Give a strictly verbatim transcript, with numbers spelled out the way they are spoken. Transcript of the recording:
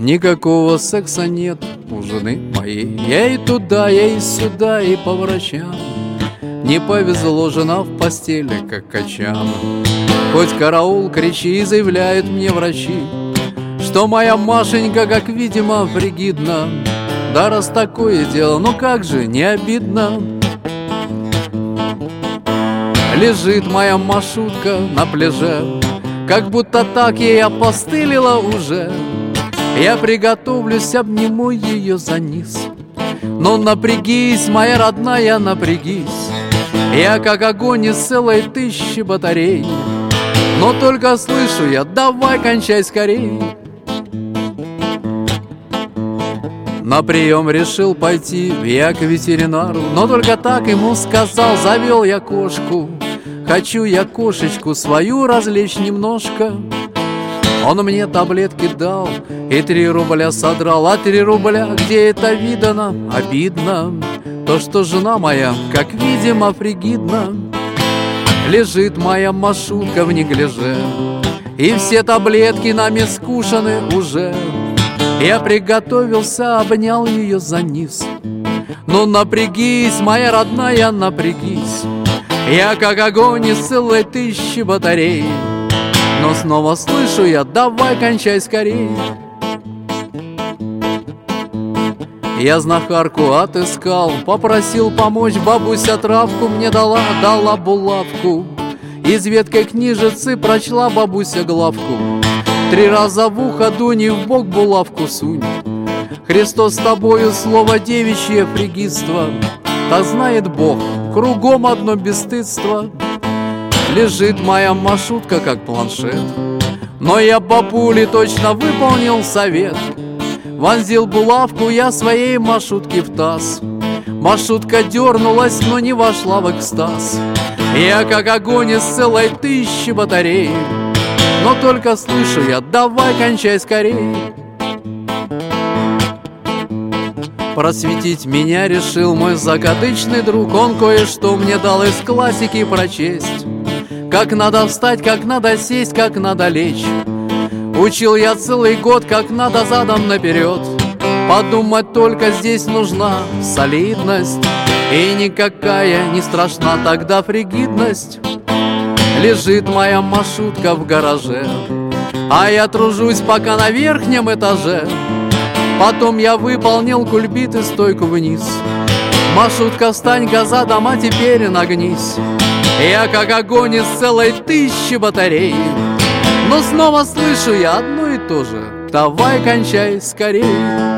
Никакого секса нет у жены моей. Я и туда, я и сюда, и по врачам. Не повезло, жена в постели, как качан. Хоть караул, кричи, и заявляют мне врачи, что моя Машенька, как видимо, фригидна. Да раз такое дело, ну как же, не обидно. Лежит моя Машутка на пляже, как будто так ей опостылила уже. Я приготовлюсь, обниму ее за низ. Но напрягись, моя родная, напрягись. Я как огонь из целой тысячи батарей. Но только слышу я: давай кончай скорей. На прием решил пойти я к ветеринару, но только так ему сказал: завел я кошку, хочу я кошечку свою развлечь немножко. Он мне таблетки дал и три рубля содрал. А три рубля, где это видано? Обидно то, что жена моя, как видимо, фригидна. Лежит моя Машутка в неглиже, и все таблетки нами скушаны уже. Я приготовился, обнял ее за низ. Ну напрягись, моя родная, напрягись. Я как огонь из целой тысячи батарей. Но снова слышу я: давай кончай скорей. Я знахарку отыскал, попросил помочь. Бабуся травку мне дала, дала булавку. Из веткой книжицы прочла бабуся главку. Три раза в ухо дунь и в бок булавку сунь. Христос с тобою, слово девичье фригидство. Так знает Бог, кругом одно бесстыдство. Лежит моя Машутка, как планшет, но я бабуле точно выполнил совет. Вонзил булавку я своей Машутке в таз. Машутка дернулась, но не вошла в экстаз. Я как огонь из целой тысячи батарей. Но только слышу я: давай кончай скорей. Просветить меня решил мой закадычный друг. Он кое-что мне дал из классики прочесть. Как надо встать, как надо сесть, как надо лечь. Учил я целый год, как надо задом наперед. Подумать только, здесь нужна солидность. И никакая не страшна тогда фригидность. Лежит моя Машутка в гараже, а я тружусь пока на верхнем этаже. Потом я выполнил кульбит и стойку вниз. Машутка, встань-ка задом, а теперь нагнись. Я как огонь из целой тысячи батарей. Но снова слышу я одно и то же: давай кончай скорей.